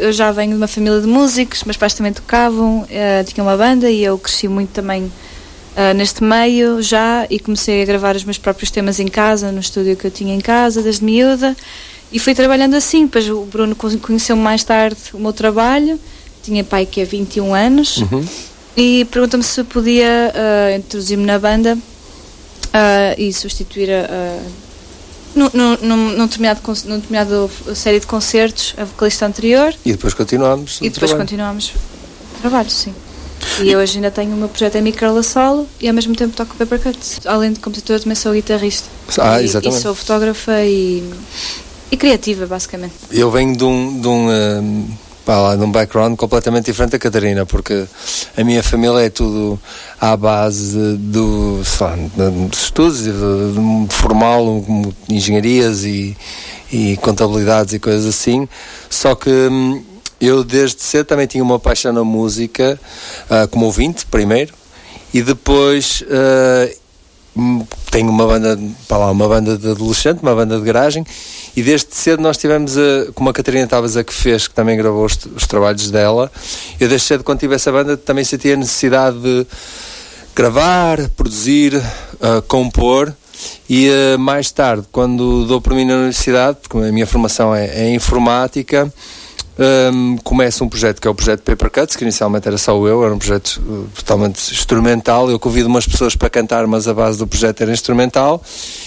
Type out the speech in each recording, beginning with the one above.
eu já venho de uma família de músicos, meus pais também tocavam, tinham uma banda e eu cresci muito também neste meio já, e comecei a gravar os meus próprios temas em casa, no estúdio que eu tinha em casa, desde miúda, e fui trabalhando assim. Depois o Bruno conheceu mais tarde o meu trabalho, tinha pai que é 21 anos, e perguntou-me se podia introduzir-me na banda e substituir num determinado série de concertos a vocalista anterior. E depois continuámos o trabalho, sim. E eu hoje ainda tenho o meu projeto em microla solo e ao mesmo tempo toco Paper Cuts. Além de compositora, também sou guitarrista. Exatamente. E sou fotógrafa e criativa, basicamente. Eu venho de um background completamente diferente da Catarina, porque a minha família é tudo à base dos estudos de formal, engenharias e contabilidades e coisas assim. Só que eu desde cedo também tinha uma paixão na música, como ouvinte primeiro, e depois tenho uma banda de adolescente, uma banda de garagem, e desde cedo nós tivemos, como a Catarina Tavares que fez, que também gravou os trabalhos dela, eu desde cedo, quando tive essa banda, também sentia a necessidade de gravar, produzir, compor. E mais tarde, quando dou por mim na universidade, porque a minha formação é informática, começa um projeto que é o projeto Paper Cuts, que inicialmente era só eu, era um projeto totalmente instrumental. Eu convido umas pessoas para cantar, mas a base do projeto era instrumental,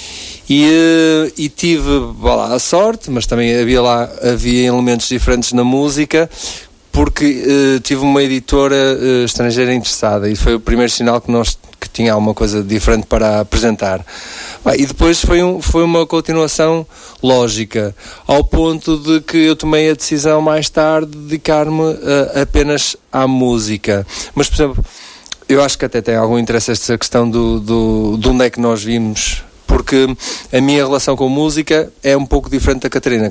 e tive a sorte, mas também havia elementos diferentes na música, porque tive uma editora estrangeira interessada, e foi o primeiro sinal que tinha alguma coisa diferente para apresentar. E depois foi uma continuação lógica, ao ponto de que eu tomei a decisão mais tarde de dedicar-me apenas à música. Mas, por exemplo, eu acho que até tem algum interesse esta questão de onde é que nós vimos, porque a minha relação com música é um pouco diferente da Catarina.